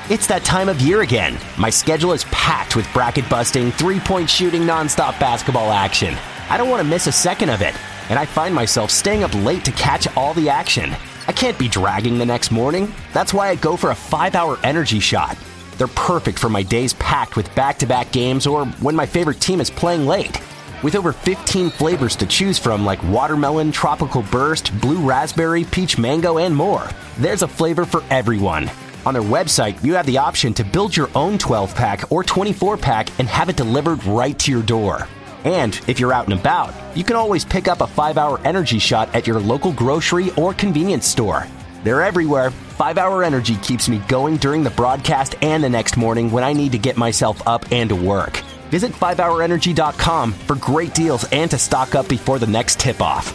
It's that time of year again. My schedule is packed with bracket-busting, three-point shooting, nonstop basketball action. I don't want to miss a second of it, and I find myself staying up late to catch all the action. I can't be dragging the next morning. That's why I go for a 5-hour energy shot. They're perfect for my days packed with back-to-back games or when my favorite team is playing late. With over 15 flavors to choose from like watermelon, tropical burst, blue raspberry, peach mango, and more, there's a flavor for everyone. On their website, you have the option to build your own 12-pack or 24-pack and have it delivered right to your door. And if you're out and about, you can always pick up a 5-hour energy shot at your local grocery or convenience store. They're everywhere. 5-hour energy keeps me going during the broadcast and the next morning when I need to get myself up and to work. Visit 5hourenergy.com for great deals and to stock up before the next tip-off.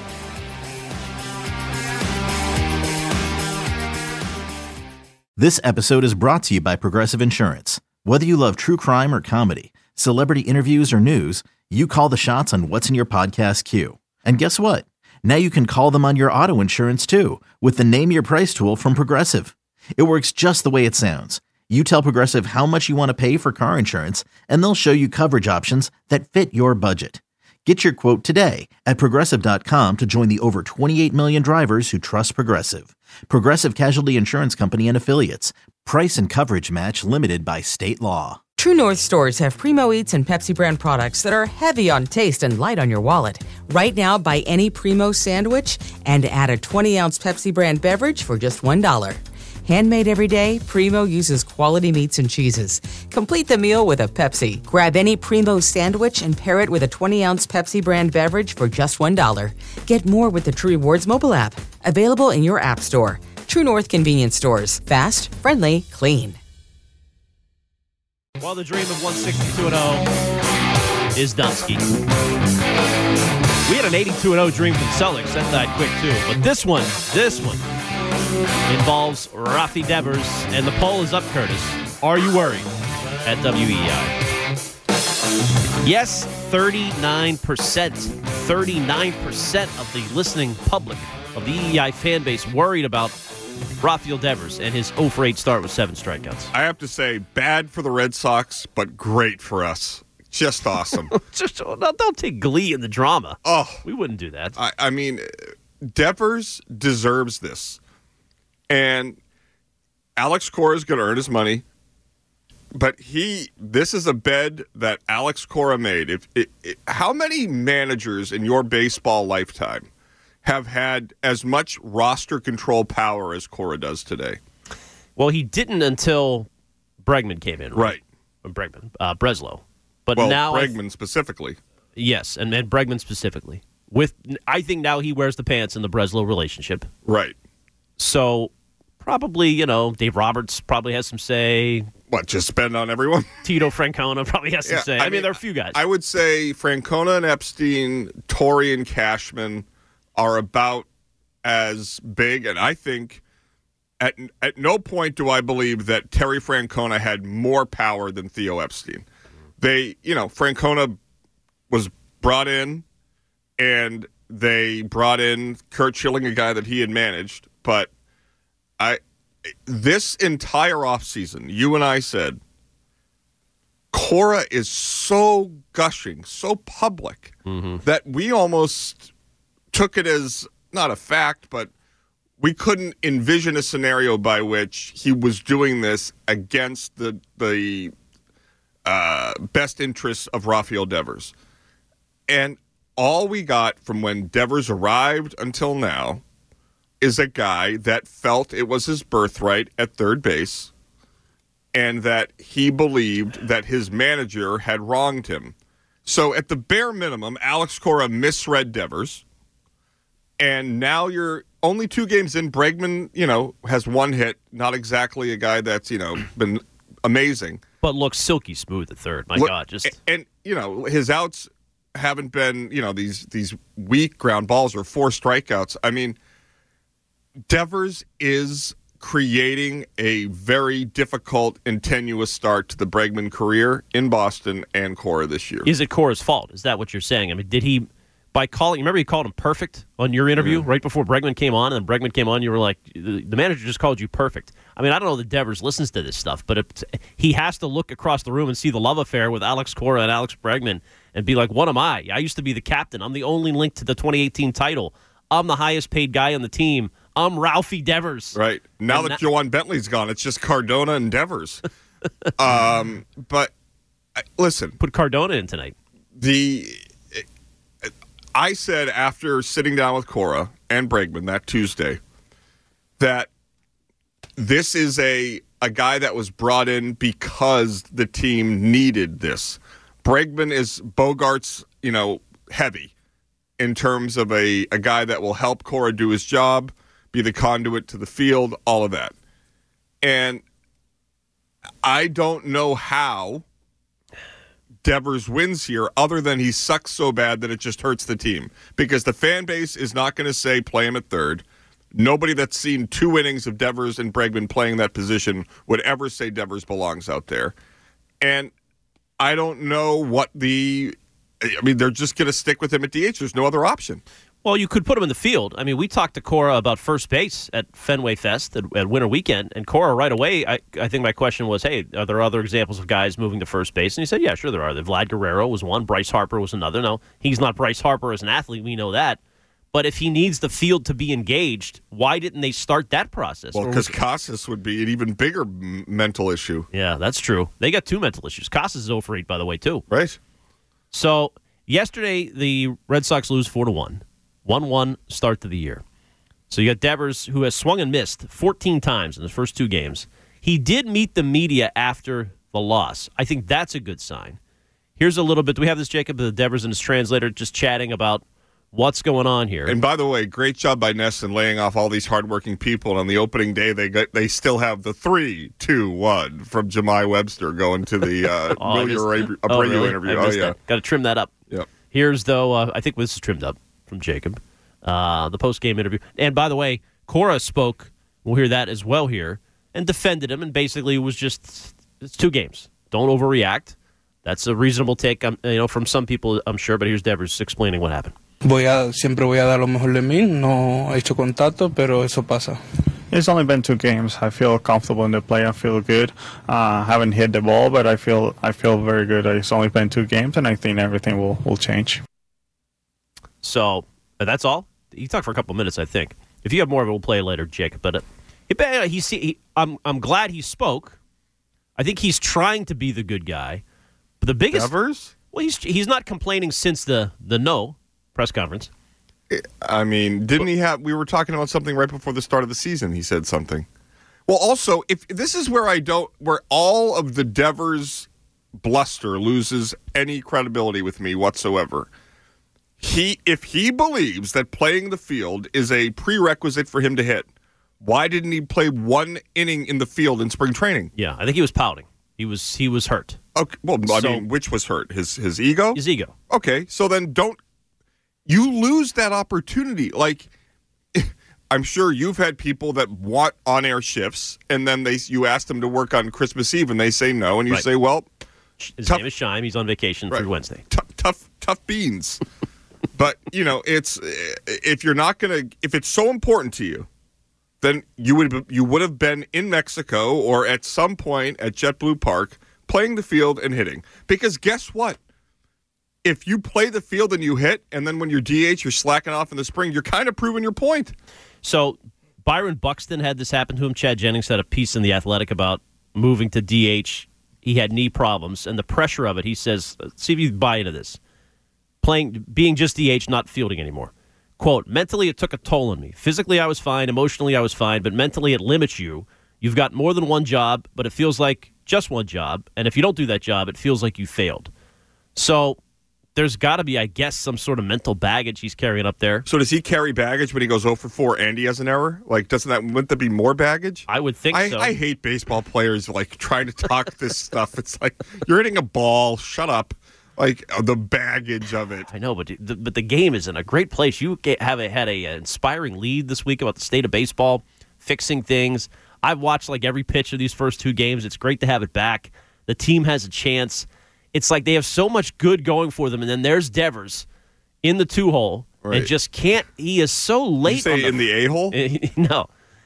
This episode is brought to you by Progressive Insurance. Whether you love true crime or comedy, celebrity interviews or news, you call the shots on what's in your podcast queue. And guess what? Now you can call them on your auto insurance too with the Name Your Price tool from Progressive. It works just the way it sounds. You tell Progressive how much you want to pay for car insurance, and they'll show you coverage options that fit your budget. Get your quote today at Progressive.com to join the over 28 million drivers who trust Progressive. Progressive Casualty Insurance Company and Affiliates. Price and coverage match limited by state law. True North stores have Primo Eats and Pepsi brand products that are heavy on taste and light on your wallet. Right now, buy any Primo sandwich and add a 20-ounce Pepsi brand beverage for just $1. Handmade every day, Primo uses quality meats and cheeses. Complete the meal with a Pepsi. Grab any Primo sandwich and pair it with a 20-ounce Pepsi brand beverage for just $1. Get more with the True Rewards mobile app. Available in your app store. True North convenience stores. Fast, friendly, clean. Well, the dream of 162-0 is Dunsky. We had an 82-0 dream from Celtics. That died quick, too. But this one involves Rafi Devers, and the poll is up, Curtis. Are you worried at WEI? Yes, 39%. 39% of the listening public of the EEI fan base worried about Rafael Devers and his 0-for-8 start with 7 strikeouts. I have to say, bad for the Red Sox, but great for us. Just awesome. Don't take glee in the drama. Oh, we wouldn't do that. I mean, Devers deserves this. And Alex Cora is going to earn his money. But this is a bed that Alex Cora made. How many managers in your baseball lifetime have had as much roster control power as Cora does today? Well, he didn't until Bregman came in. Right. Breslow. But well, now Bregman specifically. Yes, and Bregman specifically. I think now he wears the pants in the Breslow relationship. Right. So probably, Dave Roberts probably has some say. What, just spend on everyone? Tito Francona probably has some say. I mean, there are a few guys. I would say Francona and Epstein, Torrey and Cashman are about as big, and I think at no point do I believe that Terry Francona had more power than Theo Epstein. Francona was brought in, and they brought in Curt Schilling, a guy that he had managed, but this entire offseason, you and I said, Cora is so gushing, so public, that we almost took it as not a fact, but we couldn't envision a scenario by which he was doing this against the best interests of Rafael Devers. And all we got from when Devers arrived until now is a guy that felt it was his birthright at third base and that he believed that his manager had wronged him. So at the bare minimum, Alex Cora misread Devers. And now you're only 2 games in. Bregman, has 1 hit. Not exactly a guy that's, been amazing. But looks silky smooth at third. God, just... And, his outs haven't been, these weak ground balls or 4 strikeouts. I mean, Devers is creating a very difficult and tenuous start to the Bregman career in Boston and Cora this year. Is it Cora's fault? Is that what you're saying? I mean, did he by calling. Remember, you called him perfect on your interview right before Bregman came on, and Bregman came on. You were like, the manager just called you perfect. I mean, I don't know that Devers listens to this stuff, but he has to look across the room and see the love affair with Alex Cora and Alex Bregman and be like, what am I? I used to be the captain. I'm the only link to the 2018 title. I'm the highest paid guy on the team. I'm Ralphie Devers. Right. Now that Joanne Bentley's gone, it's just Cardona and Devers. But listen. Put Cardona in tonight. I said after sitting down with Cora and Bregman that Tuesday that this is a guy that was brought in because the team needed this. Bregman is Bogart's, heavy in terms of a guy that will help Cora do his job, be the conduit to the field, all of that. And I don't know how Devers wins here other than he sucks so bad that it just hurts the team. Because the fan base is not going to say play him at third. Nobody that's seen 2 innings of Devers and Bregman playing that position would ever say Devers belongs out there. And I don't know they're just going to stick with him at DH. There's no other option. Well, you could put him in the field. I mean, we talked to Cora about first base at Fenway Fest at Winter Weekend, and Cora right away, I think my question was, hey, are there other examples of guys moving to first base? And he said, yeah, sure there are. Vlad Guerrero was one. Bryce Harper was another. No, he's not Bryce Harper as an athlete. We know that. But if he needs the field to be engaged, why didn't they start that process? Well, because Casas would be an even bigger mental issue. Yeah, that's true. They got 2 mental issues. Casas is 0 for 8, by the way, too. Right. So yesterday, the Red Sox lose 4-1. 1-1 start to the year. So you got Devers, who has swung and missed 14 times in the first 2 games. He did meet the media after the loss. I think that's a good sign. Here's a little bit. Do we have this, Jacob, the Devers and his translator just chatting about what's going on here? And by the way, great job by Nesson laying off all these hardworking people. And on the opening day, they still have the 3-2-1 from Jemai Webster going to the Abreu interview. Oh, yeah. Got to trim that up. Yep. Here's, though, I think this is trimmed up from Jacob, the post-game interview. And by the way, Cora spoke, we'll hear that as well here, and defended him, and basically was just, it's 2 games. Don't overreact. That's a reasonable take, from some people, I'm sure, but here's Devers explaining what happened. Siempre voy a dar lo mejor de mí. No he hecho contacto, pero eso pasa. It's only been 2 games. I feel comfortable in the play. I feel good. Haven't hit the ball, but I feel very good. It's only been 2 games, and I think everything will change. So that's all. He talked for a couple minutes, I think. If you have more of it, we'll play it later, Jacob. But I'm glad he spoke. I think he's trying to be the good guy. But the biggest Devers? Well, he's not complaining since the no press conference. I mean, didn't he have? We were talking about something right before the start of the season. He said something. Well, also, if this is where all of the Devers bluster loses any credibility with me whatsoever. If he believes that playing the field is a prerequisite for him to hit, why didn't he play 1 inning in the field in spring training? Yeah, I think he was pouting. He was hurt. Okay, well, I mean, which was hurt? His ego? His ego. Okay, so then you lose that opportunity. Like, I'm sure you've had people that want on-air shifts, and then you ask them to work on Christmas Eve, and they say no, and you say, well, his name is Shime. He's on vacation through Wednesday. Tough beans. But, it's if it's so important to you, then you would have been in Mexico or at some point at JetBlue Park playing the field and hitting. Because guess what? If you play the field and you hit, and then when you're DH, you're slacking off in the spring, you're kind of proving your point. So Byron Buxton had this happen to him. Chad Jennings had a piece in The Athletic about moving to DH. He had knee problems, and the pressure of it, he says, see if you buy into this. Being just DH, not fielding anymore. Quote, mentally it took a toll on me. Physically I was fine, emotionally I was fine, but mentally it limits you. You've got more than one job, but it feels like just one job, and if you don't do that job, it feels like you failed. So there's got to be, I guess, some sort of mental baggage he's carrying up there. So does he carry baggage when he goes 0 for 4 and he has an error? Like, wouldn't that be more baggage? I would think so. I hate baseball players, like, trying to talk this stuff. It's like, you're hitting a ball, shut up. Like, the baggage of it. I know, but the game is in a great place. You had an inspiring lead this week about the state of baseball, fixing things. I've watched, like, every pitch of these first 2 games. It's great to have it back. The team has a chance. It's like they have so much good going for them, and then there's Devers in the 2-hole Right. and just can't. He is so late. You say in the A-hole? No.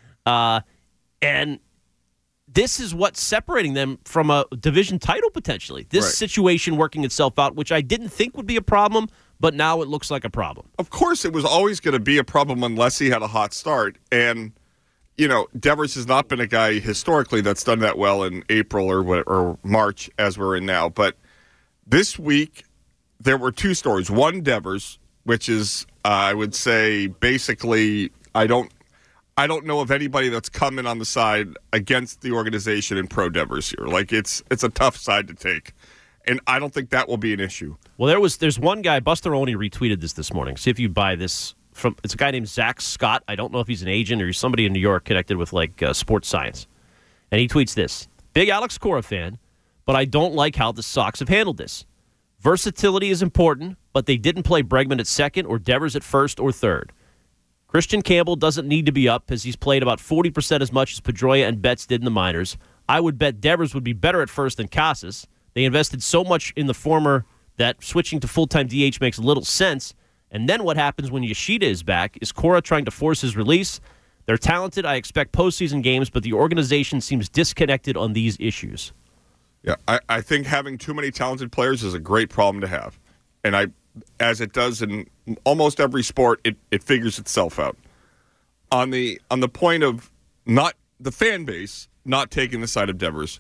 And this is what's separating them from a division title potentially. This Right. situation working itself out, which I didn't think would be a problem, but now it looks like a problem. Of course, it was always going to be a problem unless he had a hot start. And, Devers has not been a guy historically that's done that well in April or March as we're in now. But this week, there were two stories. One, Devers, which is, I would say, basically, I don't know of anybody that's come in on the side against the organization in pro Devers here. Like, it's a tough side to take. And I don't think that will be an issue. Well, there's one guy, Buster Olney retweeted this morning. See if you buy this. It's a guy named Zach Scott. I don't know if he's an agent or he's somebody in New York connected with sports science. And he tweets this: big Alex Cora fan, but I don't like how the Sox have handled this. Versatility is important, but they didn't play Bregman at second or Devers at first or third. Christian Campbell doesn't need to be up as he's played about 40% as much as Pedroia and Betts did in the minors. I would bet Devers would be better at first than Casas. They invested so much in the former that switching to full-time DH makes little sense. And then what happens when Yoshida is back? Is Cora trying to force his release? They're talented. I expect postseason games, but the organization seems disconnected on these issues. Yeah, I think having too many talented players is a great problem to have. And as it does in almost every sport, it figures itself out. On the point of not the fan base not taking the side of Devers,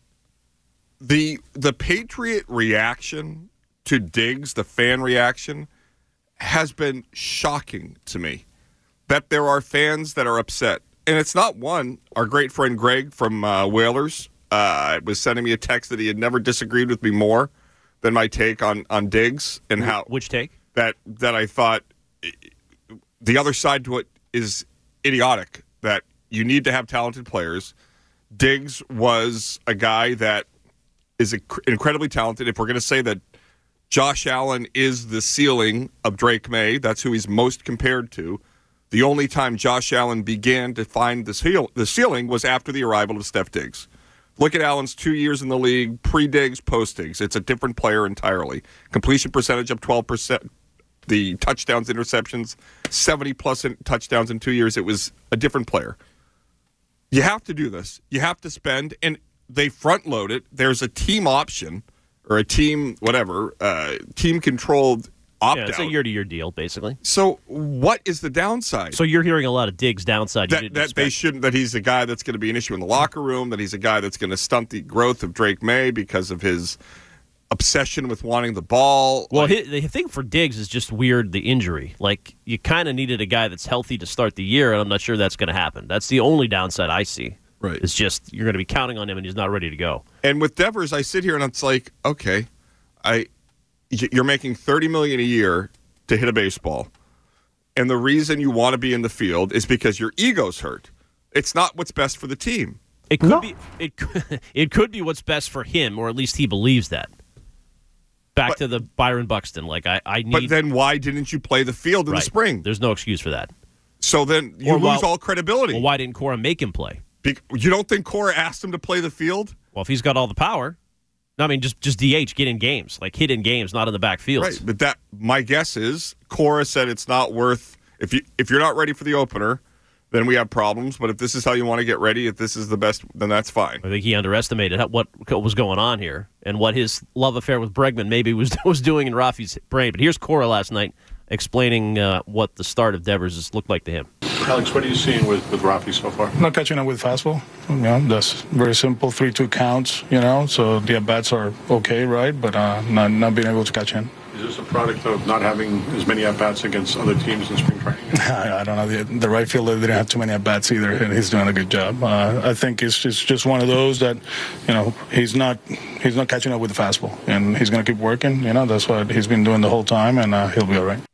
the Patriot reaction to Diggs, the fan reaction, has been shocking to me. That there are fans that are upset. And it's not one. Our great friend Greg from Whalers was sending me a text that he had never disagreed with me more than my take on Diggs and how. Which take? That I thought the other side to it is idiotic, that you need to have talented players. Diggs was a guy that is incredibly talented. If we're going to say that Josh Allen is the ceiling of Drake May, that's who he's most compared to. The only time Josh Allen began to find the ceiling was after the arrival of Steph Diggs. Look at Allen's 2 years in the league, pre-Diggs, post-Diggs. It's a different player entirely. Completion percentage up 12%. The touchdowns, interceptions, 70-plus touchdowns in 2 years. It was a different player. You have to do this. You have to spend, and they front-load it. There's a team option or a team, whatever, team-controlled opt-out. Yeah, it's a year-to-year deal, basically. So what is the downside? So you're hearing a lot of Diggs downside. That he's a guy that's going to be an issue in the locker room, that he's a guy that's going to stunt the growth of Drake May because of his obsession with wanting the ball. Well, the thing for Diggs is just weird, the injury. Like, you kind of needed a guy that's healthy to start the year, and I'm not sure that's going to happen. That's the only downside I see. Right. It's just you're going to be counting on him, and he's not ready to go. And with Devers, I sit here and it's like, okay, you're making $30 million a year to hit a baseball, and the reason you want to be in the field is because your ego's hurt. It's not what's best for the team. It could be. It could be what's best for him, or at least he believes that. Back to the Byron Buxton. Like I need. But then why didn't you play the field in the spring? There's no excuse for that. So then you lose all credibility. Well, why didn't Cora make him play? You don't think Cora asked him to play the field? Well, if he's got all the power. No, I mean, just DH, get in games. Like, hit in games, not in the backfield. Right, but my guess is Cora said it's not worth, if you're not ready for the opener, then we have problems. But if this is how you want to get ready, if this is the best, then that's fine. I think he underestimated what was going on here and what his love affair with Bregman maybe was doing in Rafi's brain. But here's Cora last night explaining what the start of Devers has looked like to him. Alex, what are you seeing with Rafi so far? Not catching up with fastball. That's very simple. 3-2 counts. So the at-bats are okay, right? But not being able to catch in. Is this a product of not having as many at-bats against other teams in spring training? I don't know. The right fielder didn't have too many at-bats either, and he's doing a good job. I think it's just one of those that, he's not catching up with the fastball, and he's going to keep working. That's what he's been doing the whole time, and he'll be all right.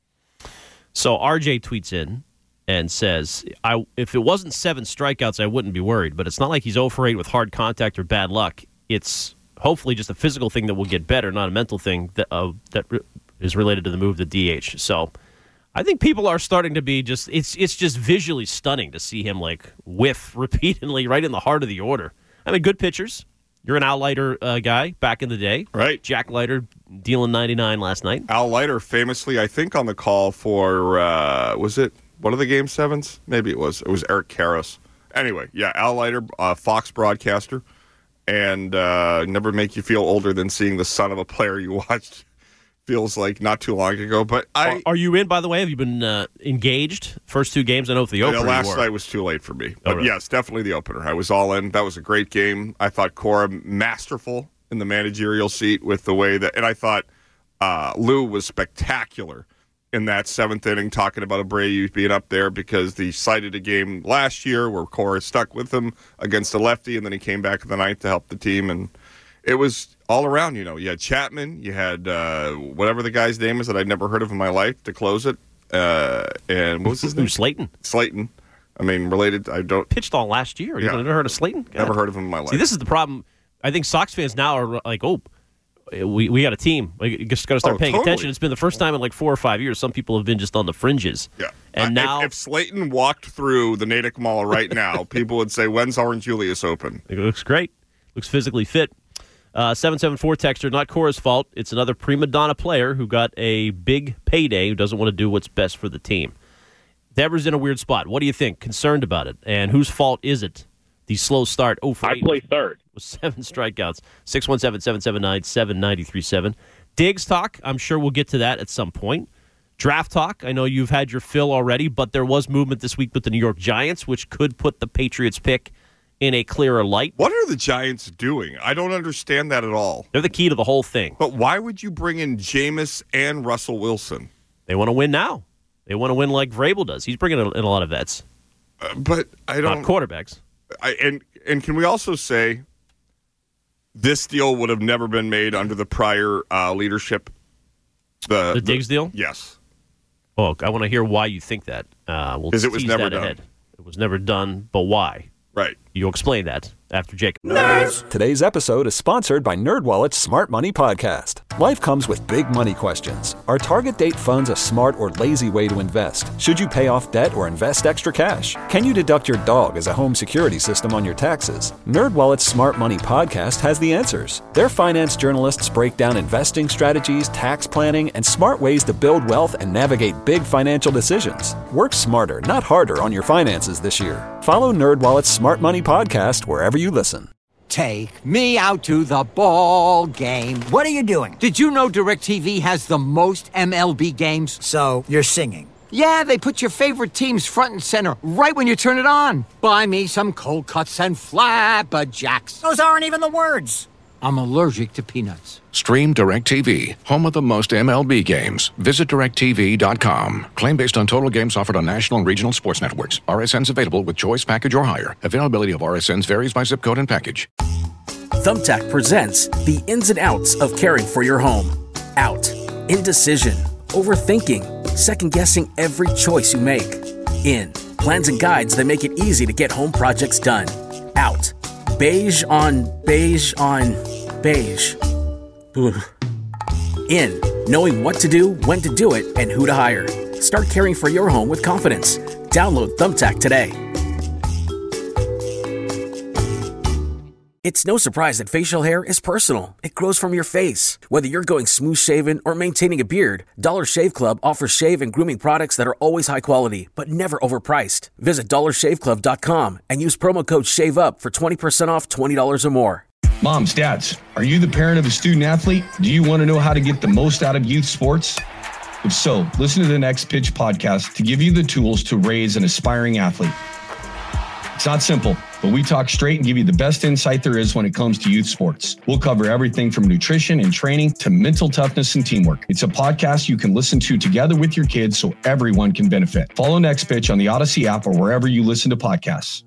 So RJ tweets in and says, if it wasn't 7 strikeouts, I wouldn't be worried. But it's not like he's 0 for 8 with hard contact or bad luck. It's hopefully just a physical thing that will get better, not a mental thing that is related to the move to DH. So I think people are starting to be it's just visually stunning to see him like whiff repeatedly right in the heart of the order. I mean, good pitchers. You're an Al Leiter guy back in the day. Right. Jack Leiter dealing 99 last night. Al Leiter famously, I think, on the call for, was it one of the Game 7s? Maybe it was. It was Eric Karras. Anyway, yeah, Al Leiter, Fox broadcaster, and never make you feel older than seeing the son of a player you watched. Feels like not too long ago, but Are you in, by the way? Have you been engaged? First 2 games? I know for the opener. Last night was too late for me. But really? Yes, definitely the opener. I was all in. That was a great game. I thought Cora masterful in the managerial seat with the way that, and I thought Lou was spectacular in that 7th inning, talking about Abreu being up there because they cited a game last year where Cora stuck with him against a lefty, and then he came back in the 9th to help the team, and it was all around, You had Chapman, you had whatever the guy's name is that I'd never heard of in my life to close it. And what was his name? Slayton. I mean, related. I don't pitched all last year. You've never heard of Slayton? God. Never heard of him in my life. See, this is the problem. I think Sox fans now are like, we got a team. We just got to start paying attention. It's been the first time in like 4 or 5 years. Some people have been just on the fringes. Yeah. And now, if Slayton walked through the Natick Mall right now, people would say, "When's Orange Julius open?" It looks great. Looks physically fit. 774 texter, not Cora's fault. It's another prima donna player who got a big payday who doesn't want to do what's best for the team. Devers in a weird spot. What do you think? Concerned about it? And whose fault is it? The slow start. Oh, for 8. I play third. With 7 strikeouts. 617-779-7937. Diggs talk. I'm sure we'll get to that at some point. Draft talk. I know you've had your fill already, but there was movement this week with the New York Giants, which could put the Patriots pick in a clearer light. What are the Giants doing? I don't understand that at all. They're the key to the whole thing. But why would you bring in Jameis and Russell Wilson? They want to win now. They want to win like Vrabel does. He's bringing in a lot of vets. But I don't... Not quarterbacks. And can we also say this deal would have never been made under the prior leadership? The Diggs deal? Yes. Oh, I want to hear why you think that. Because it was never done. Ahead. It was never done, but why? Right. You'll explain that after Jacob. Nerds! Today's episode is sponsored by NerdWallet's Smart Money Podcast. Life comes with big money questions. Are target date funds a smart or lazy way to invest? Should you pay off debt or invest extra cash? Can you deduct your dog as a home security system on your taxes? NerdWallet's Smart Money Podcast has the answers. Their finance journalists break down investing strategies, tax planning, and smart ways to build wealth and navigate big financial decisions. Work smarter, not harder on your finances this year. Follow NerdWallet's Smart Money Podcast wherever you listen. Take me out to the ball game. What are you doing? Did you know DirecTV has the most MLB games? So, you're singing. Yeah, they put your favorite teams front and center right when you turn it on. Buy me some cold cuts and flapjacks. Those aren't even the words. I'm allergic to peanuts. Stream DirecTV, home of the most MLB games. Visit DirecTV.com. Claim based on total games offered on national and regional sports networks. RSNs available with choice package or higher. Availability of RSNs varies by zip code and package. Thumbtack presents the ins and outs of caring for your home. Out. Indecision. Overthinking. Second-guessing every choice you make. In. Plans and guides that make it easy to get home projects done. Out. Beige on beige on beige. Ugh. In. Knowing what to do, when to do it, and who to hire. Start caring for your home with confidence. Download Thumbtack today. It's no surprise that facial hair is personal. It grows from your face. Whether you're going smooth shaven or maintaining a beard, Dollar Shave Club offers shave and grooming products that are always high quality, but never overpriced. Visit dollarshaveclub.com and use promo code SHAVEUP for 20% off $20 or more. Moms, dads, are you the parent of a student athlete? Do you want to know how to get the most out of youth sports? If so, listen to the Next Pitch podcast to give you the tools to raise an aspiring athlete. It's not simple, but we talk straight and give you the best insight there is when it comes to youth sports. We'll cover everything from nutrition and training to mental toughness and teamwork. It's a podcast you can listen to together with your kids so everyone can benefit. Follow Next Pitch on the Odyssey app or wherever you listen to podcasts.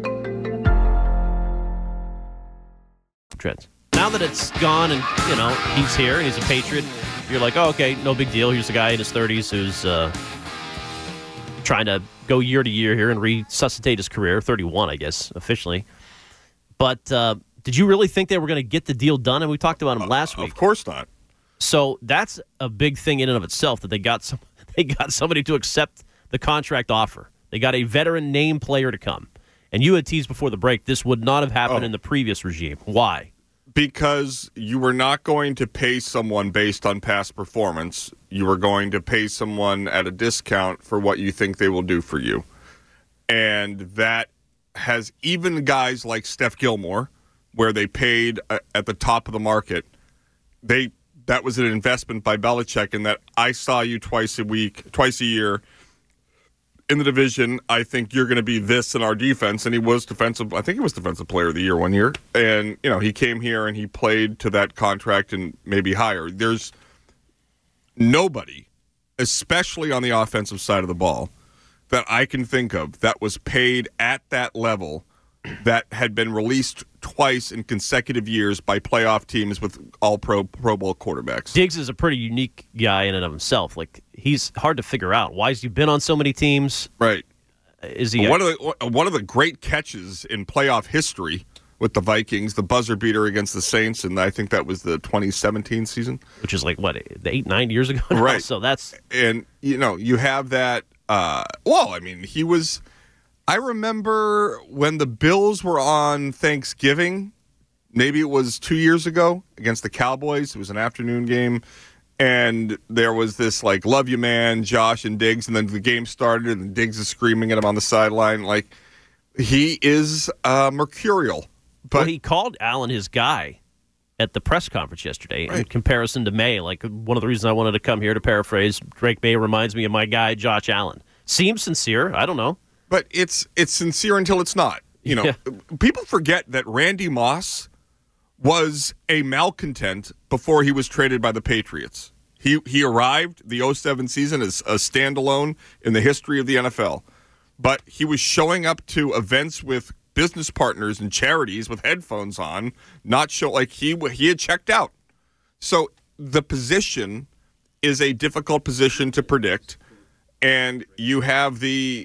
Trends. Now that it's gone and, he's here and he's a Patriot, you're like, oh, okay, no big deal. Here's a guy in his 30s who's trying to go year to year here and resuscitate his career. 31, I guess, officially. But did you really think they were going to get the deal done? And we talked about him last week. Of course not. So that's a big thing in and of itself that they got somebody to accept the contract offer. They got a veteran name player to come. And you had teased before the break, this would not have happened in the previous regime. Why? Because you were not going to pay someone based on past performance. You were going to pay someone at a discount for what you think they will do for you. And that has even guys like Steph Gilmore, where they paid at the top of the market, that was an investment by Belichick in that I saw you twice a year in the division. I think you're going to be this in our defense. And he was defensive. I think he was defensive player of the year one year. And, he came here and he played to that contract and maybe higher. There's nobody, especially on the offensive side of the ball, that I can think of that was paid at that level that had been released twice in consecutive years by playoff teams with all Pro Bowl quarterbacks. Diggs is a pretty unique guy in and of himself. Like, he's hard to figure out. Why has he been on so many teams? Right. Is he one of the great catches in playoff history with the Vikings, the buzzer beater against the Saints, and I think that was the 2017 season, which is like what, 8-9 years ago now? Right. So that's you have that. He was. I remember when the Bills were on Thanksgiving, maybe it was 2 years ago, against the Cowboys. It was an afternoon game, and there was this, like, love you, man, Josh and Diggs, and then the game started, and Diggs is screaming at him on the sideline. Like, he is mercurial. But he called Allen his guy at the press conference yesterday in comparison to May. Like, one of the reasons I wanted to come here, to paraphrase, Drake May reminds me of my guy, Josh Allen. Seems sincere. I don't know. But it's sincere until it's not. People forget that Randy Moss was a malcontent before he was traded by the Patriots. He arrived the 2007 season as a standalone in the history of the NFL. But he was showing up to events with business partners and charities with headphones on, not show like he had checked out. So the position is a difficult position to predict, and you have the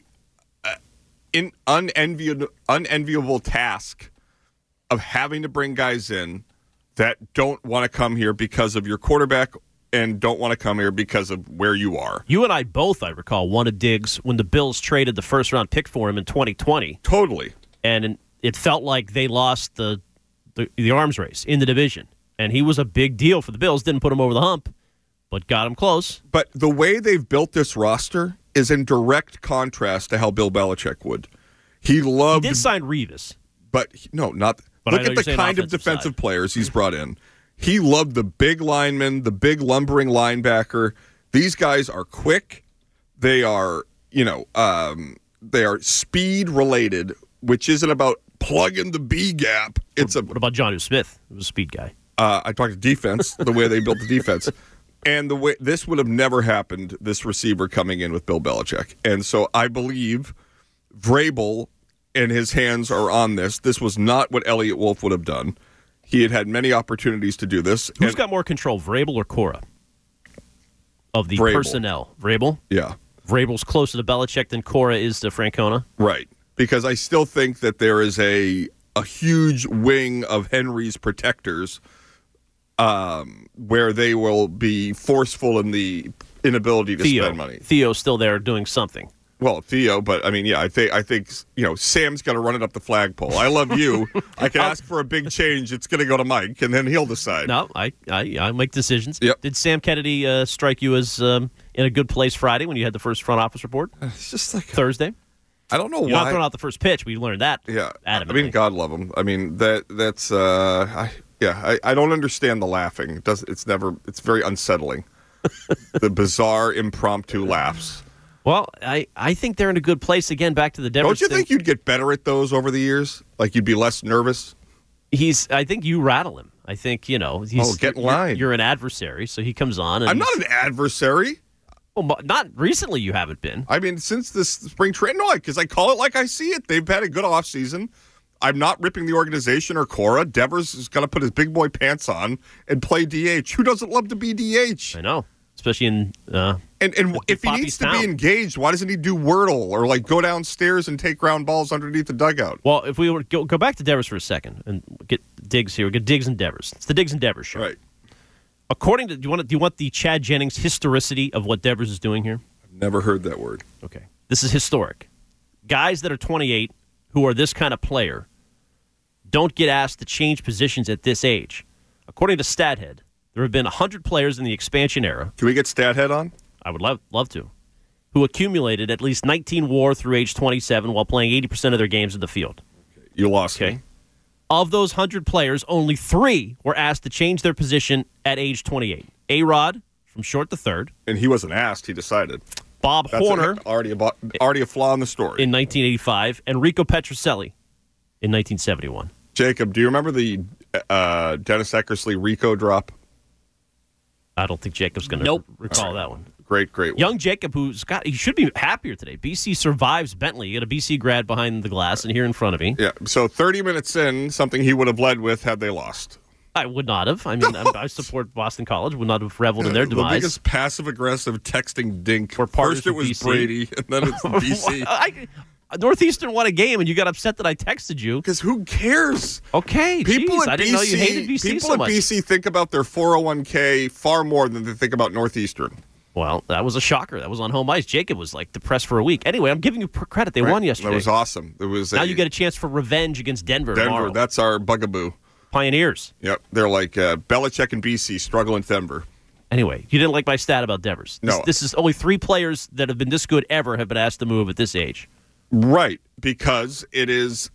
unenviable task of having to bring guys in that don't want to come here because of your quarterback and don't want to come here because of where you are. You and I both, I recall, wanted Diggs when the Bills traded the first-round pick for him in 2020. Totally. And it felt like they lost the arms race in the division. And he was a big deal for the Bills. Didn't put him over the hump, but got him close. But the way they've built this roster is in direct contrast to how Bill Belichick would. He did sign Revis. But look at the kind of defensive players he's brought in. He loved the big lineman, the big lumbering linebacker. These guys are quick. They are, they are speed related, which isn't about plugging the B gap. What about Jonnu Smith? He was a speed guy. I talked to defense, the way they built the defense. And the way this would have never happened, this receiver coming in with Bill Belichick. And so I believe Vrabel and his hands are on this. This was not what Elliott Wolf would have done. He had many opportunities to do this. Who's got more control, Vrabel or Cora? Of the personnel. Vrabel? Yeah. Vrabel's closer to Belichick than Cora is to Francona? Right. Because I still think that there is a huge wing of Henry's protectors where they will be forceful in the inability to spend money. Theo's still there doing something. Well, Theo, but I mean, yeah, I think Sam's got to run it up the flagpole. I love you. I can ask for a big change. It's going to go to Mike, and then he'll decide. No, I make decisions. Yep. Did Sam Kennedy strike you as in a good place Friday when you had the first front office report? It's just like Thursday. I don't know why. You're not throwing out the first pitch. We learned that. Yeah, adamantly. I mean, God love him. I mean, that's. I don't understand the laughing. It's very unsettling. The bizarre impromptu laughs. Well, I think they're in a good place again. Back to the Devers. Don't you think you'd get better at those over the years? Like you'd be less nervous. I think you rattle him. I think he's. Get in line. You're an adversary, so he comes on. And I'm not an adversary. Well, not recently. You haven't been. I mean, since this spring training, no, because I call it like I see it. They've had a good offseason. I'm not ripping the organization or Cora. Devers is going to put his big boy pants on and play DH. Who doesn't love to be DH? I know, especially in. And if he needs to be engaged, why doesn't he do Wordle or like go downstairs and take ground balls underneath the dugout? Well, if we were to go back to Devers for a second and get Diggs here, we get Diggs and Devers. It's the Diggs and Devers show. Right. According to, do you want the Chad Jennings historicity of what Devers is doing here? I've never heard that word. Okay. This is historic. Guys that are 28 who are this kind of player don't get asked to change positions at this age. According to StatHead, there have been 100 players in the expansion era. Can we get StatHead on? I would love to. Who accumulated at least 19 WAR through age 27 while playing 80% of their games in the field. You lost me. Of those 100 players, only 3 were asked to change their position at age 28. A-Rod from short to third. And he wasn't asked, he decided. Bob Horner. Already a flaw in the story. In 1985. And Rico Petrocelli in 1971. Jacob, do you remember the Dennis Eckersley Rico drop? I don't think Jacob's going to recall that one. Great one. Young Jacob, he should be happier today. BC survives Bentley. You got a BC grad behind the glass and here in front of me. Yeah, so 30 minutes in, something he would have led with had they lost. I would not have. I mean, I support Boston College. Would not have reveled in their demise. The biggest passive-aggressive texting dink. First it was BC. Brady, and then it's BC. Northeastern won a game, and you got upset that I texted you. Because who cares? Okay, I didn't know you hated BC people so much. People in BC think about their 401k far more than they think about Northeastern. Well, that was a shocker. That was on home ice. Jacob was depressed for a week. Anyway, I'm giving you credit. They won yesterday. That was awesome. Now you get a chance for revenge against Denver tomorrow. That's our bugaboo. Pioneers. Yep. They're like Belichick and BC struggle in Denver. Anyway, you didn't like my stat about Devers. No. This is only 3 players that have been this good ever have been asked to move at this age. Right, because it is...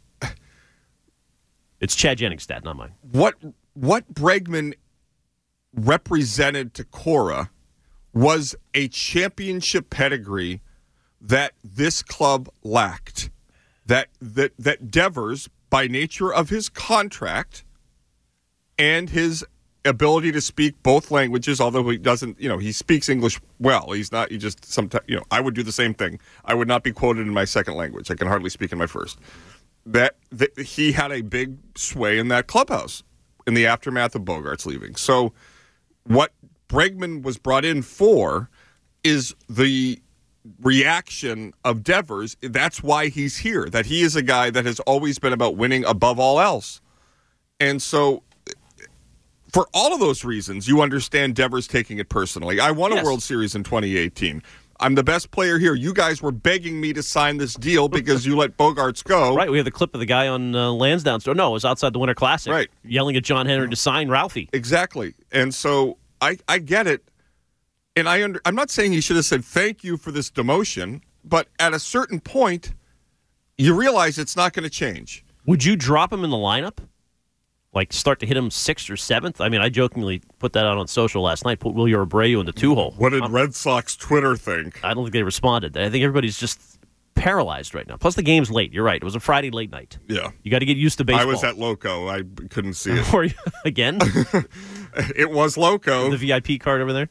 It's Chad Jennings' stat, not mine. What Bregman represented to Cora was a championship pedigree that this club lacked. That Devers, by nature of his contract and his ability to speak both languages, although he doesn't, he speaks English well. He's not, he just sometimes, I would do the same thing. I would not be quoted in my second language. I can hardly speak in my first. That he had a big sway in that clubhouse in the aftermath of Bogart's leaving. So what Bregman was brought in for is the reaction of Devers. That's why he's here, that he is a guy that has always been about winning above all else. And so for all of those reasons, you understand Devers taking it personally. I won a World Series in 2018. I'm the best player here. You guys were begging me to sign this deal because you let Bogarts go. Right, we have the clip of the guy on Lansdowne store. No, it was outside the Winter Classic. Right. Yelling at John Henry to sign Ralphie. Exactly. And so I get it. And I'm not saying he should have said thank you for this demotion, but at a certain point, you realize it's not going to change. Would you drop him in the lineup? Like start to hit him 6th or 7th? I mean, I jokingly put that out on social last night, put Wilyer Abreu in the 2-hole. What did Red Sox Twitter think? I don't think they responded. I think everybody's just paralyzed right now. Plus the game's late. You're right. It was a Friday late night. Yeah. You got to get used to baseball. I was at Loco. I couldn't see it. Were you again? It was Loco. The VIP card over there?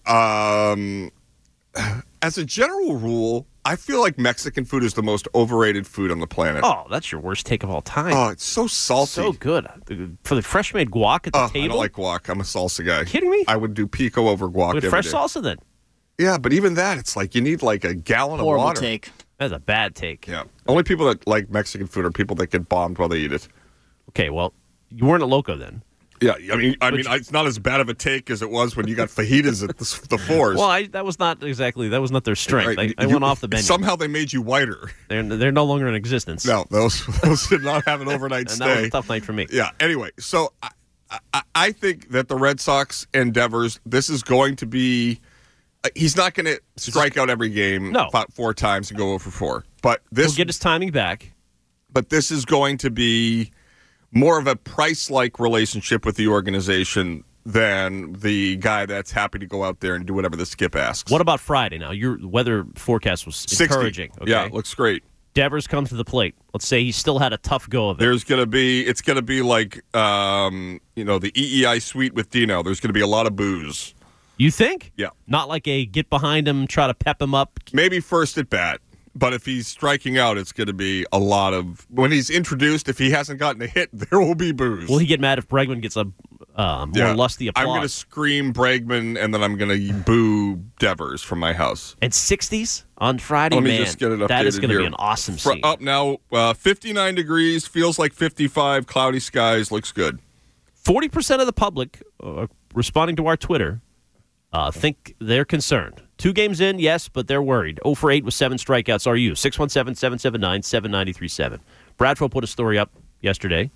As a general rule, I feel like Mexican food is the most overrated food on the planet. Oh, that's your worst take of all time. Oh, it's so salty. So good. For the fresh made guac at the table? I don't like guac. I'm a salsa guy. Kidding me? I would do pico over guac With every fresh day. salsa then? Yeah, but even that, it's like you need like a gallon of water. Horrible take. That's a bad take. Yeah. Only people that like Mexican food are people that get bombed while they eat it. Okay, well, you weren't at Loco then. Yeah, I mean, it's not as bad of a take as it was when you got fajitas at the Fours. Well, that was not their strength. Right. I went off the menu. Somehow they made you whiter. They're no longer in existence. No, those did not have an overnight and stay. That was a tough night for me. Yeah. Anyway, so I think that the Red Sox and Devers, this is going to be. He's not going to strike out every game 4 times and go 0 for 4. But he'll get his timing back. But this is going to be more of a Price-like relationship with the organization than the guy that's happy to go out there and do whatever the skip asks. What about Friday now? Your weather forecast was 60. encouraging. Okay? Yeah, it looks great. Devers comes to the plate. Let's say he still had a tough go of it. It's going to be like, the EEI suite with Dino. There's going to be a lot of booze. You think? Yeah. Not like a get behind him, try to pep him up? Maybe first at bat. But if he's striking out, it's going to be a lot of... When he's introduced, if he hasn't gotten a hit, there will be booze. Will he get mad if Bregman gets a more lusty applause? I'm going to scream Bregman, and then I'm going to boo Devers from my house. And 60s on Friday, Let me just get it updated. That is going to here. be an awesome scene. Up now, 59 degrees, feels like 55, cloudy skies, looks good. 40% of the public responding to our Twitter think they're concerned. 2 games in, yes, but they're worried. 0 for 8 with 7 strikeouts are you. 617-779-7937. Bradford put a story up yesterday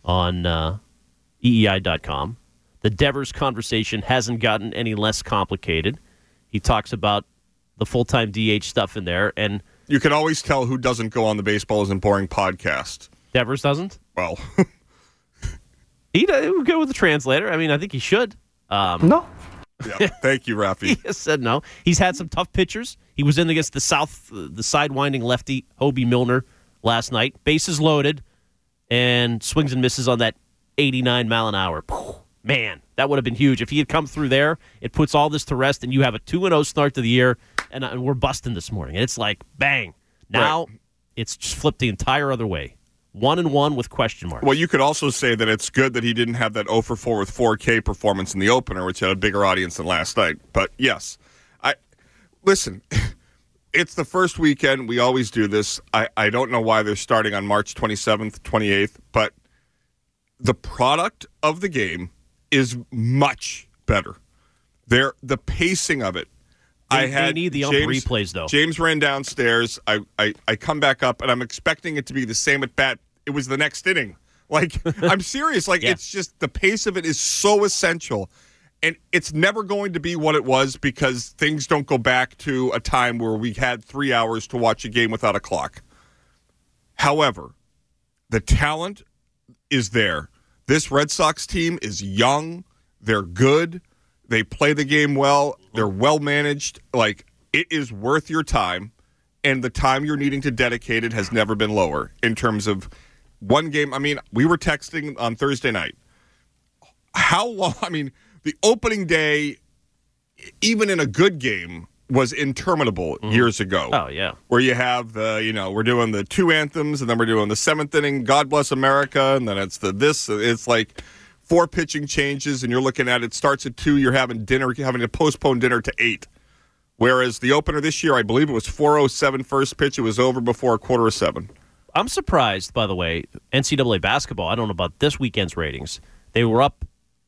on EEI.com. The Devers conversation hasn't gotten any less complicated. He talks about the full-time DH stuff in there, and you can always tell who doesn't go on the Baseball Isn't Boring podcast. Devers doesn't? Well, he would go with the translator. I mean, I think he should. No. Yeah, thank you, Rafi. He said no. He's had some tough pitchers. He was in against the sidewinding lefty, Hobie Milner, last night. Bases loaded, and swings and misses on that 89 mile an hour. Man, that would have been huge. If he had come through there, it puts all this to rest, and you have a 2-0 start to the year, and we're busting this morning. And it's like, bang. Now It's just flipped the entire other way. 1-1 with question marks. Well, you could also say that it's good that he didn't have that 0-for-4 with 4K performance in the opener, which had a bigger audience than last night. But yes, listen, it's the first weekend. We always do this. I don't know why they're starting on March 27th, 28th, but the product of the game is much better. The pacing of it. They need the replays, though. James ran downstairs. I come back up, and I'm expecting it to be the same at bat. It was the next inning. Like, I'm serious. Like, It's just the pace of it is so essential. And it's never going to be what it was because things don't go back to a time where we had 3 hours to watch a game without a clock. However, the talent is there. This Red Sox team is young. They're good. They play the game well. They're well managed. Like, it is worth your time, and the time you're needing to dedicate it has never been lower in terms of one game. I mean, we were texting on Thursday night. How long? I mean, the opening day, even in a good game, was interminable years ago. Oh, yeah. Where you have we're doing the 2 anthems, and then we're doing the 7th inning, God Bless America, and then it's it's like 4 pitching changes, and you're looking at it starts at 2, you're having to postpone dinner to 8. Whereas the opener this year, I believe it was 4:07 first pitch. It was over before 6:45. I'm surprised, by the way, NCAA basketball, I don't know about this weekend's ratings. They were up,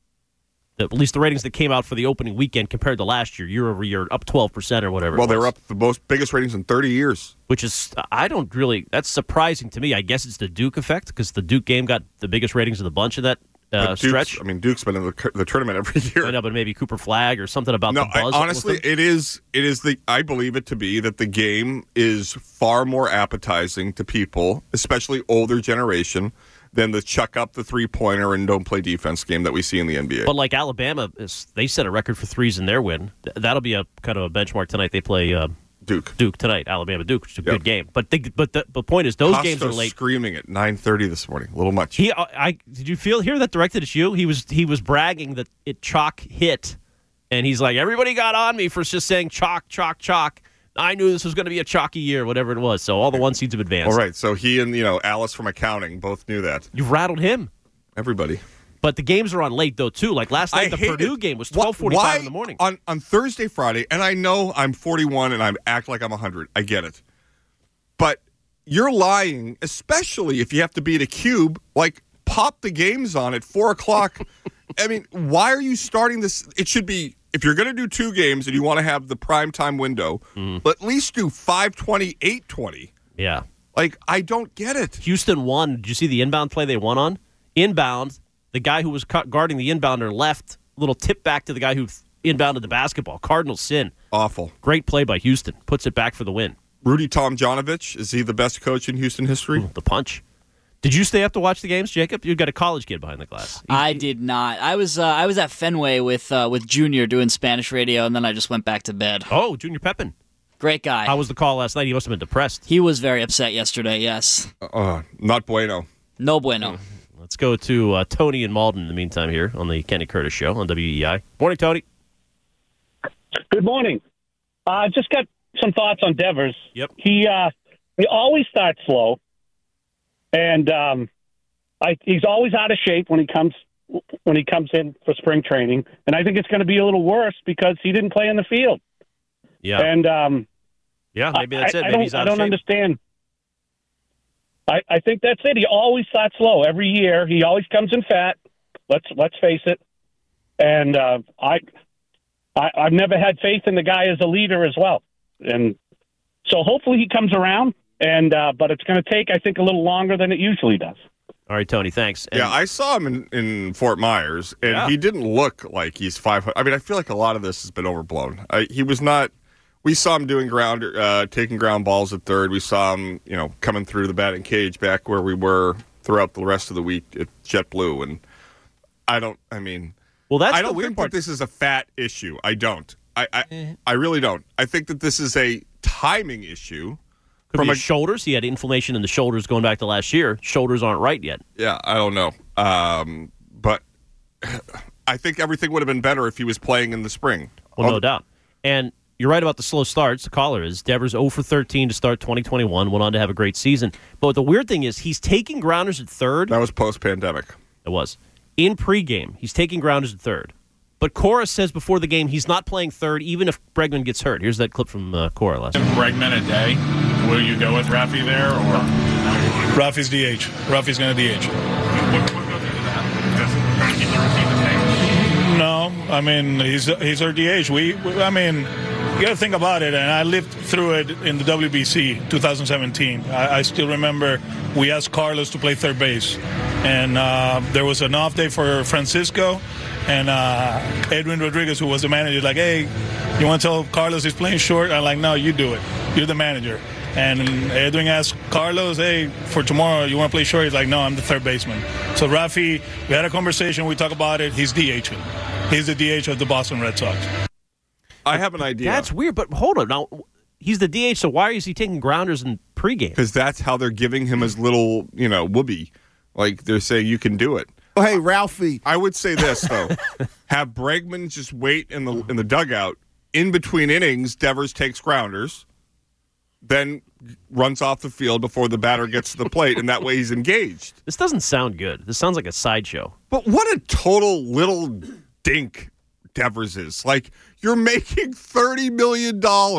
at least the ratings that came out for the opening weekend compared to last year over year, up 12% or whatever. Well, they were up the biggest ratings in 30 years. Which is, that's surprising to me. I guess it's the Duke effect because the Duke game got the biggest ratings of the bunch of that stretch. Duke's been in the tournament every year. I know, but maybe Cooper Flag or something about the buzz. Honestly, it is I believe it to be that the game is far more appetizing to people, especially older generation, than the chuck up the three-pointer and don't play defense game that we see in the NBA. But like Alabama, they set a record for threes in their win. That'll be a kind of a benchmark tonight. They play Duke tonight, Alabama-Duke, which is a good game. But the point is, those games are late. Screaming at 9:30 this morning, a little much. Did you hear that directed at you? He was bragging that it chalk hit, and he's like, everybody got on me for just saying chalk, chalk, chalk. I knew this was going to be a chalky year, whatever it was. So all the 1 seeds have advanced. All right, so he and Alice from accounting both knew that. You've rattled him. Everybody. But the games are on late, though, too. Like last night, the Purdue game was 12:45 in the morning. On Thursday, Friday, and I know I'm 41 and I act like I'm 100. I get it. But you're lying, especially if you have to be at a cube, like pop the games on at 4 o'clock. I mean, why are you starting this? It should be, if you're going to do 2 games and you want to have the primetime window, at least do 5:20, 8:20. Yeah. Like, I don't get it. Houston won. Did you see the inbound play they won on? Inbound. The guy who was guarding the inbounder left, little tip back to the guy who inbounded the basketball. Cardinal sin. Awful. Great play by Houston. Puts it back for the win. Rudy Tomjanovich, is he the best coach in Houston history? The punch. Did you stay up to watch the games, Jacob? You've got a college kid behind the glass. I did not. I was at Fenway with Junior doing Spanish radio, and then I just went back to bed. Oh, Junior Pepin. Great guy. How was the call last night? He must have been depressed. He was very upset yesterday, yes. Not bueno. No bueno. Let's go to Tony and Malden in the meantime here on the Kenny Curtis Show on WEI. Morning, Tony. Good morning. Just got some thoughts on Devers. Yep. He always starts slow, and he's always out of shape when he comes in for spring training. And I think it's going to be a little worse because he didn't play in the field. Yeah. And maybe that's it. Maybe he's out of shape. I don't understand. I think that's it. He always starts slow every year. He always comes in fat. Let's face it. And I've never had faith in the guy as a leader as well. And so hopefully he comes around. And but it's going to take, I think, a little longer than it usually does. All right, Tony, thanks. Yeah, I saw him in Fort Myers, and he didn't look like he's 500. I mean, I feel like a lot of this has been overblown. He was not. We saw him doing taking ground balls at third. We saw him, coming through the batting cage back where we were throughout the rest of the week at JetBlue. And I don't think that this is a fat issue. I don't. I really don't. I think that this is a timing issue. Could be his shoulders. He had inflammation in the shoulders going back to last year. Shoulders aren't right yet. Yeah, I don't know. But I think everything would have been better if he was playing in the spring. Well, no doubt. And you're right about the slow starts. The caller is. Devers 0 for 13 to start 2021. Went on to have a great season. But the weird thing is he's taking grounders at third. That was post-pandemic. It was. In pregame, he's taking grounders at third. But Cora says before the game he's not playing third even if Bregman gets hurt. Here's that clip from Cora last night. Bregman a day. Will you go with Rafi there? Or Rafi's DH. Rafi's going to DH. What goes into that? Just keep the routine the same? No, I mean, he's our DH. You got to think about it, and I lived through it in the WBC 2017. I still remember we asked Carlos to play third base, and there was an off day for Francisco, and Edwin Rodriguez, who was the manager, like, hey, you want to tell Carlos he's playing short? I'm like, no, you do it. You're the manager. And Edwin asked Carlos, hey, for tomorrow, you want to play short? He's like, no, I'm the third baseman. So Rafi, we had a conversation. We talked about it. He's DHing. He's the DH of the Boston Red Sox. I have an idea. That's weird, but hold on. Now, he's the DH, so why is he taking grounders in pregame? Because that's how they're giving him his little, whoopee. Like, they're saying you can do it. Oh, hey, Ralphie. I would say this, though. Have Bregman just wait in the dugout. In between innings, Devers takes grounders, then runs off the field before the batter gets to the plate, and that way he's engaged. This doesn't sound good. This sounds like a sideshow. But what a total little dink Devers is. Like, you're making $30 million.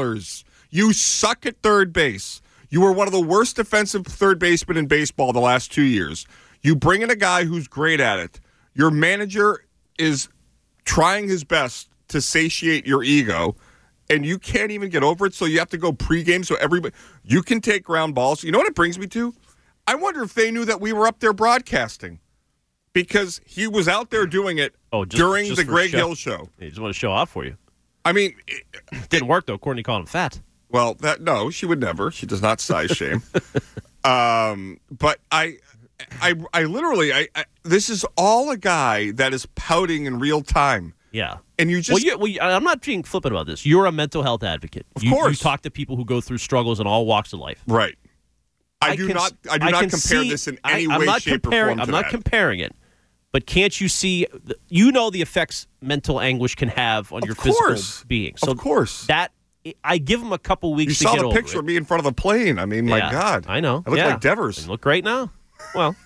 You suck at third base. You were one of the worst defensive third basemen in baseball the last 2 years. You bring in a guy who's great at it. Your manager is trying his best to satiate your ego, and you can't even get over it, so you have to go pregame so everybody... You can take ground balls. You know what it brings me to? I wonder if they knew that we were up there broadcasting. Because he was out there doing it during the Greg Hill show. He just want to show off for you. I mean... Didn't work, though. Courtney called him fat. Well, no, she would never. She does not size shame. But I literally... this is all a guy that is pouting in real time. Yeah. And you just... Well, I'm not being flippant about this. You're a mental health advocate. Of course. You talk to people who go through struggles in all walks of life. Right. I do not compare this in any way, shape, or form to I'm not comparing it. But can't you see, the effects mental anguish can have on your physical being. So of course. That, I give him a couple weeks to get over it. You saw the picture of me in front of the plane. I mean, my God. I know. I look like Devers. You look great now. Well,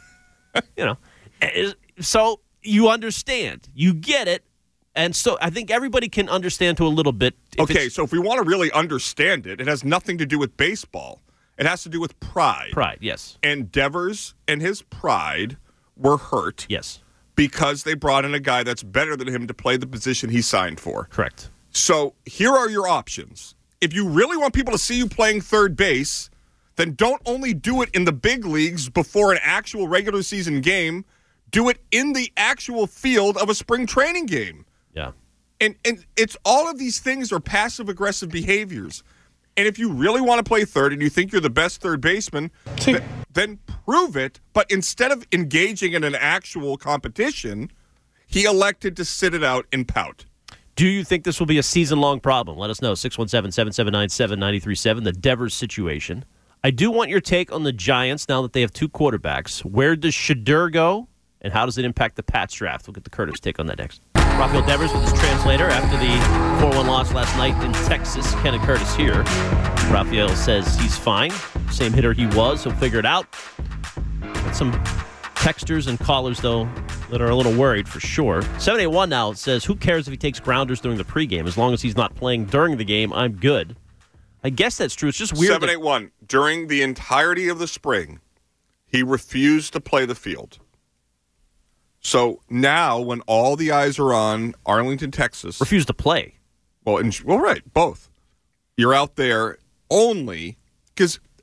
So you understand. You get it. And so I think everybody can understand to a little bit. So if we want to really understand it, it has nothing to do with baseball. It has to do with pride. Pride, yes. And Devers and his pride were hurt. Yes. Because they brought in a guy that's better than him to play the position he signed for. Correct. So here are your options. If you really want people to see you playing third base, then don't only do it in the big leagues before an actual regular season game. Do it in the actual field of a spring training game. Yeah. And it's all of these things are passive-aggressive behaviors. And if you really want to play third and you think you're the best third baseman, then prove it. But instead of engaging in an actual competition, he elected to sit it out and pout. Do you think this will be a season-long problem? Let us know. 617-779-7937, the Devers situation. I do want your take on the Giants now that they have two quarterbacks. Where does Shedeur go, and how does it impact the Pats draft? We'll get the Curtis take on that next. Rafael Devers with his translator after the 4-1 loss last night in Texas. Kenneth Curtis here. Rafael says he's fine. Same hitter he was. He'll figure it out. Got some texters and callers, though, that are a little worried for sure. 781 now says, who cares if he takes grounders during the pregame? As long as he's not playing during the game, I'm good. I guess that's true. It's just weird. 781, during the entirety of the spring, he refused to play the field. So now, when all the eyes are on Arlington, Texas... Refuse to play. Well, right, both. You're out there only... Because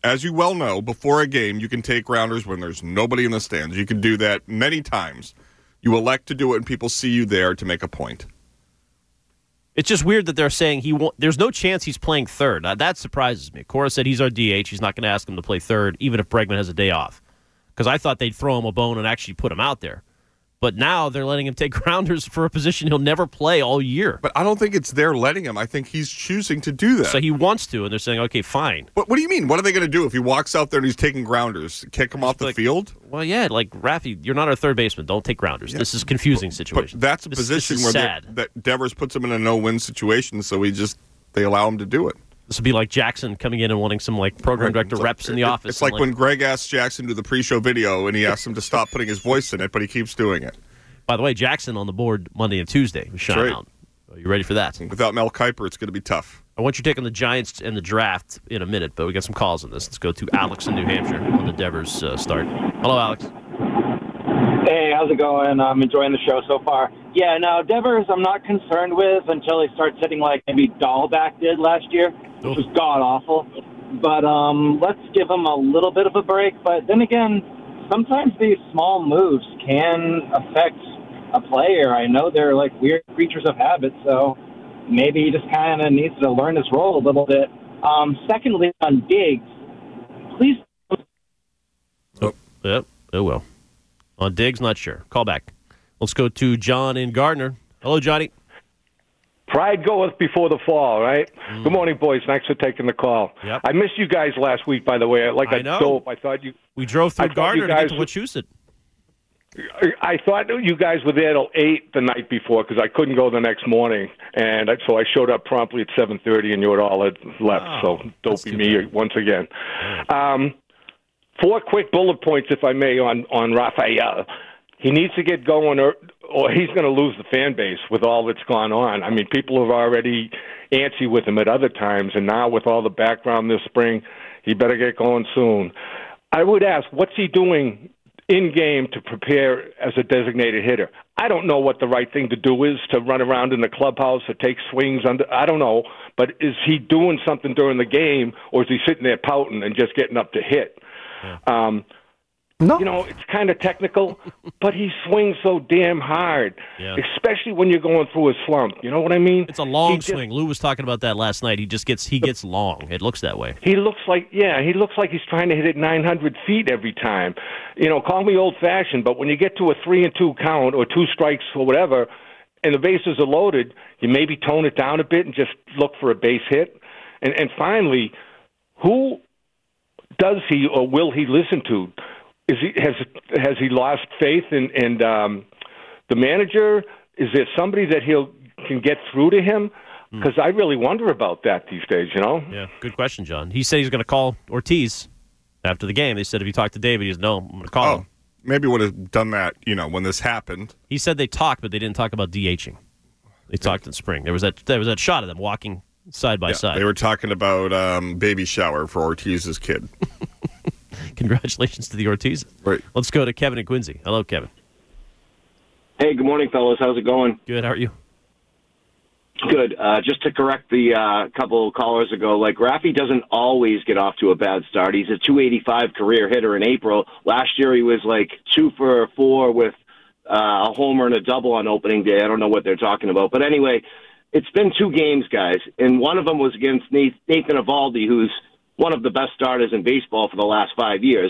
as you well know, before a game, you can take grounders when there's nobody in the stands. You can do that many times. You elect to do it when people see you there to make a point. It's just weird that they're saying there's no chance he's playing third. That surprises me. Cora said he's our DH. He's not going to ask him to play third, even if Bregman has a day off. Because I thought they'd throw him a bone and actually put him out there. But now they're letting him take grounders for a position he'll never play all year. But I don't think it's they're letting him. I think he's choosing to do that. So he wants to, and they're saying, okay, fine. What do you mean? What are they going to do if he walks out there and he's taking grounders? Kick him off the field? Well, yeah, like, Rafi, you're not our third baseman. Don't take grounders. Yeah. This is a confusing situation. But that's a position where that Devers puts him in a no-win situation, so they allow him to do it. This would be like Jackson coming in and wanting some program director reps in the office. It's like when Greg asked Jackson to do the pre-show video, and he asked him to stop putting his voice in it, but he keeps doing it. By the way, Jackson on the board Monday and Tuesday was shot out. Are you ready for that? Without Mel Kiper, it's going to be tough. I want you to take on the Giants in the draft in a minute, but we got some calls on this. Let's go to Alex in New Hampshire on the Devers start. Hello, Alex. Hey, how's it going? I'm enjoying the show so far. Yeah, no, Devers I'm not concerned with until he starts hitting like maybe Dahlback did last year, which was god-awful. But let's give him a little bit of a break. But then again, sometimes these small moves can affect a player. I know they're like weird creatures of habit, so maybe he just kind of needs to learn his role a little bit. Secondly, on Diggs, please. Yep, it will. On Diggs, not sure. Call back. Let's go to John in Gardner. Hello, Johnny. Pride goeth before the fall, right? Good morning, boys. Thanks for taking the call. Yep. I missed you guys last week, by the way. I know. Dope. I thought you. We drove through Gardner to get to Wachusett. I thought you guys were there till 8 the night before because I couldn't go the next morning, and so I showed up promptly at 7:30, and you had all had left. So dopey me once again. 4 quick bullet points, if I may, on Rafael. He needs to get going, or he's going to lose the fan base with all that's gone on. I mean, people have already antsy with him at other times, and now with all the background this spring, he better get going soon. I would ask, what's he doing in-game to prepare as a designated hitter? I don't know what the right thing to do is, to run around in the clubhouse or take swings under. I don't know. But is he doing something during the game, or is he sitting there pouting and just getting up to hit? Yeah. No. You know, it's kind of technical, but he swings so damn hard, especially when you're going through a slump. You know what I mean? It's a long swing. Lou was talking about that last night. He gets long. It looks that way. He looks like he's trying to hit it 900 feet every time. You know, call me old-fashioned, but when you get to a 3-2 count or 2 strikes or whatever, and the bases are loaded, you maybe tone it down a bit and just look for a base hit. And finally, who does he or will he listen to? Has he lost faith in the manager? Is there somebody that can get through to him? Because I really wonder about that these days, you know? Yeah, good question, John. He said he's going to call Ortiz after the game. They said if you talk to David, he said, no, I'm going to call him. Maybe would have done that, when this happened. He said they talked, but they didn't talk about DHing. They talked in spring. There was that shot of them walking side by side. They were talking about baby shower for Ortiz's kid. Congratulations to the Ortiz. Right. Let's go to Kevin and Quincy. Hello, Kevin. Hey, good morning, fellas. How's it going? Good. How are you? Good. Just to correct the couple of callers ago, Rafi doesn't always get off to a bad start. He's a .285 career hitter in April. Last year he was 2 for 4 with a homer and a double on opening day. I don't know what they're talking about. But anyway, it's been 2 games, guys, and one of them was against Nathan Eovaldi, who's one of the best starters in baseball for the last 5 years.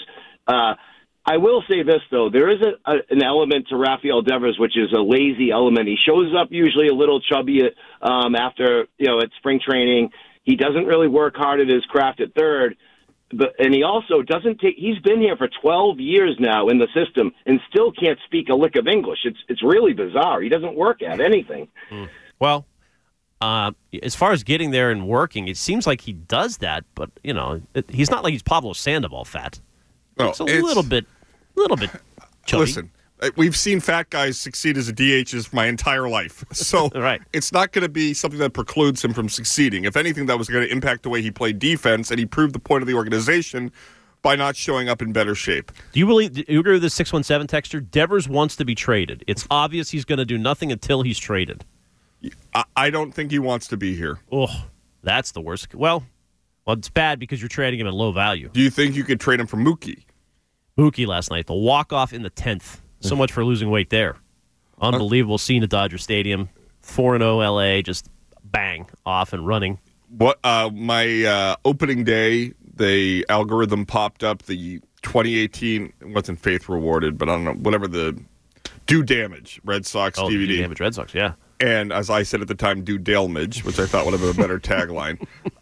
I will say this, though. There is an element to Rafael Devers, which is a lazy element. He shows up usually a little chubby after, at spring training. He doesn't really work hard at his craft at third. And he also doesn't take – he's been here for 12 years now in the system and still can't speak a lick of English. It's really bizarre. He doesn't work at anything. Well, as far as getting there and working, it seems like he does that, but he's not like he's Pablo Sandoval fat. It's a little bit chubby. Listen, we've seen fat guys succeed as a DHs my entire life, so right. It's not going to be something that precludes him from succeeding. If anything, that was going to impact the way he played defense, and he proved the point of the organization by not showing up in better shape. Do you agree with the 617 texter? Devers wants to be traded. It's obvious he's going to do nothing until he's traded. I don't think he wants to be here. Oh, that's the worst. Well, Well, it's bad because you're trading him at low value. Do you think you could trade him for Mookie? Mookie last night, the walk-off in the 10th. So much for losing weight there. Unbelievable scene at Dodger Stadium. 4-0 L.A., just bang, off and running. What my opening day, the algorithm popped up the 2018, it wasn't Faith Rewarded, but I don't know, whatever the Do Damage Red Sox DVD. Do Damage Red Sox, yeah. And as I said at the time, Do Damage, which I thought would have been a better tagline.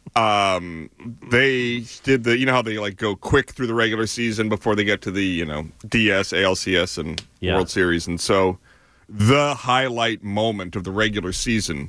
They did the, how they like go quick through the regular season before they get to the, DS, ALCS, and World Series. And so the highlight moment of the regular season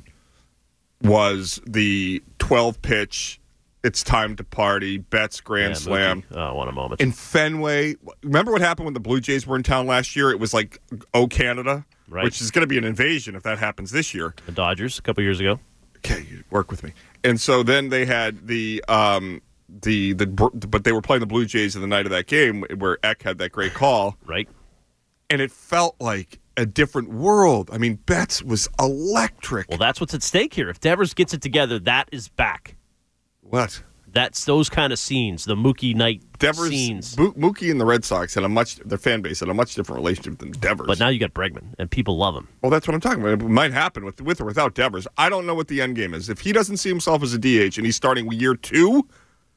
was the 12-pitch, it's time to party, Betts grand slam. Oh, what a moment. In Fenway. Remember what happened when the Blue Jays were in town last year? It was like, Canada, right, which is going to be an invasion if that happens this year. The Dodgers a couple years ago. Okay, work with me. And so then they had but they were playing the Blue Jays the night of that game where Eck had that great call. Right. And it felt like a different world. I mean, Betts was electric. Well, that's what's at stake here. If Devers gets it together, that is back. What? That's those kind of scenes, the Mookie night scenes. Mookie and the Red Sox their fan base had a much different relationship than Devers. But now you got Bregman, and people love him. Well, that's what I'm talking about. It might happen with or without Devers. I don't know what the end game is. If he doesn't see himself as a DH and he's starting year 2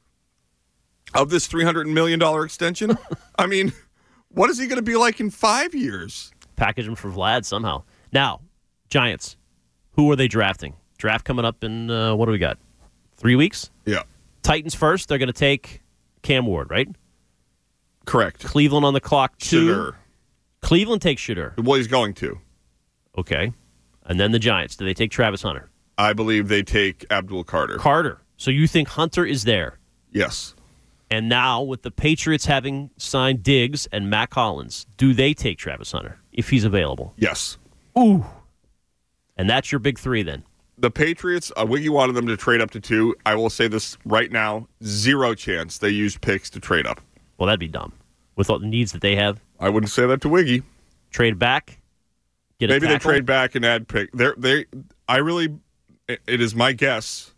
of this $300 million extension, I mean, what is he going to be like in 5 years? Package him for Vlad somehow. Now, Giants, who are they drafting? Draft coming up in, what do we got? 3 weeks? Yeah. Titans first. They're going to take Cam Ward, right? Correct. Cleveland on the clock, too. Shooter. Cleveland takes Shooter. Well, he's going to. Okay. And then the Giants. Do they take Travis Hunter? I believe they take Abdul Carter. Carter. So you think Hunter is there? Yes. And now, with the Patriots having signed Diggs and Matt Collins, do they take Travis Hunter if he's available? Yes. Ooh. And that's your big 3 then? The Patriots, Wiggy wanted them to trade up to 2. I will say this right now, 0 chance they use picks to trade up. Well, that'd be dumb. With all the needs that they have. I wouldn't say that to Wiggy. Trade back? Maybe they trade back and add pick. It is my guess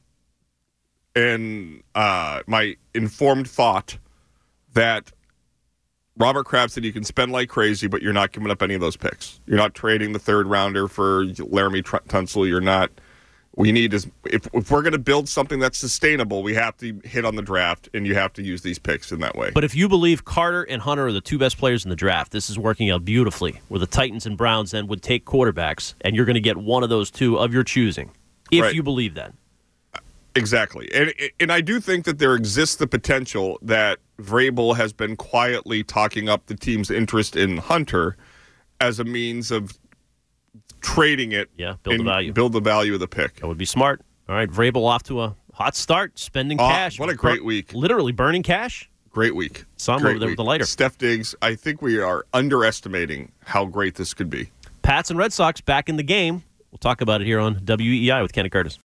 and my informed thought that Robert Kraft said you can spend like crazy, but you're not giving up any of those picks. You're not trading the 3rd rounder for Laramie Tunsil. You're not. We need is if we're going to build something that's sustainable, we have to hit on the draft, and you have to use these picks in that way. But if you believe Carter and Hunter are the 2 best players in the draft, this is working out beautifully, where the Titans and Browns then would take quarterbacks, and you're going to get one of those 2 of your choosing, if you believe that. Exactly. And I do think that there exists the potential that Vrabel has been quietly talking up the team's interest in Hunter as a means of trading it. Yeah, build the value. Build the value of the pick. That would be smart. All right, Vrabel off to a hot start, spending cash. What a great week. Literally burning cash. Great week. Saw him over there with the lighter. Steph Diggs, I think we are underestimating how great this could be. Pats and Red Sox back in the game. We'll talk about it here on WEEI with Kenny Curtis.